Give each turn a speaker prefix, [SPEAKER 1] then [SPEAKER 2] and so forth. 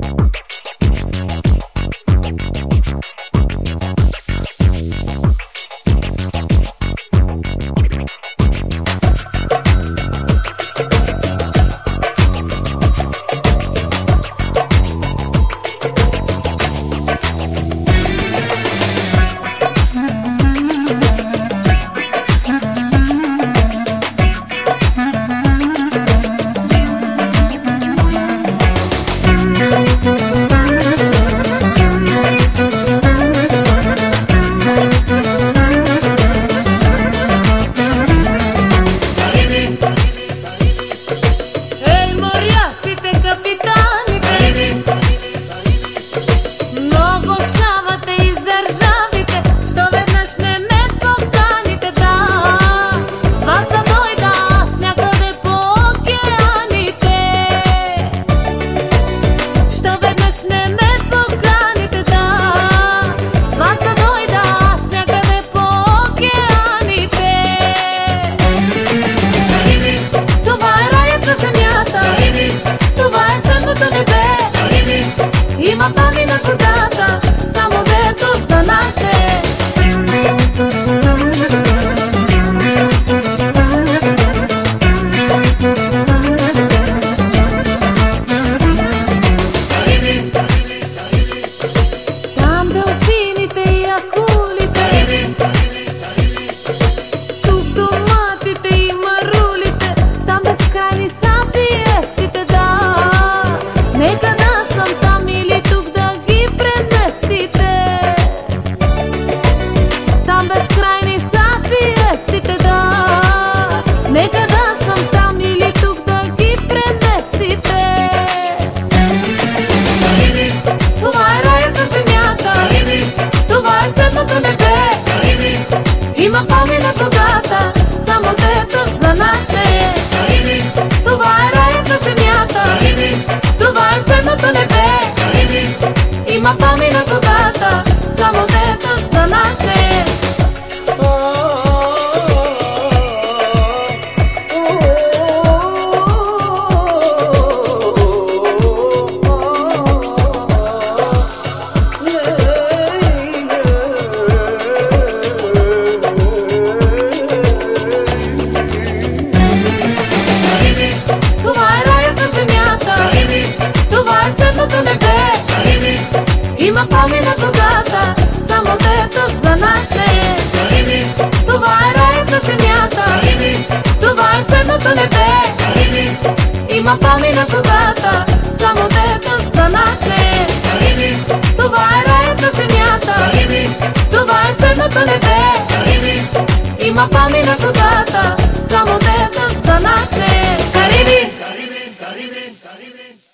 [SPEAKER 1] Има памина водата, само дето за нас е. Там делфините и акулите, тук доматите и марулите, там безкрайни са фиестите, да. Нека да съм там или тук да ги преместите. Там безкрайни са фиестите, да. Нека да съм там или тук да ги преместите. Това е раят на земята, това е седмото небе. Има памина водата, само дето за нас не е. Това е раят на земята, това е седмото небе. Има памина водата, само дето за нас не е. Има памина водата, само дето за нас не е. Това е раят на земята, това е седмото небе. Има памина водата, само дето за нас не е. Това е раят на земята, това е седмото небе. Има памина водата, само дето за нас не е. Карибин!